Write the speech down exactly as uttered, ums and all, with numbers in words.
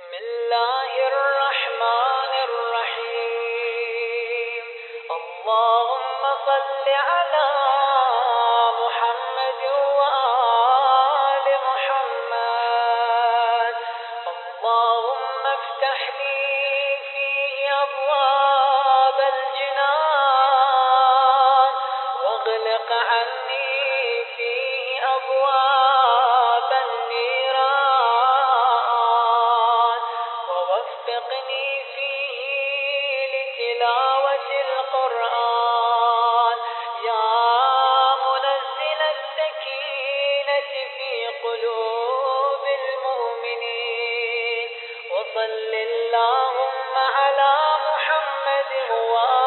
بسم الله الرحمن الرحيم. اللهم صل على محمد وآل محمد. اللهم افتح لي فيه أبواب الجنان واغلق عني فيه أبواب النيران ووفقني فيه لتلاوة القرآن يا منزل السكينة في قلوب المؤمنين. وصل اللهم على محمد وآله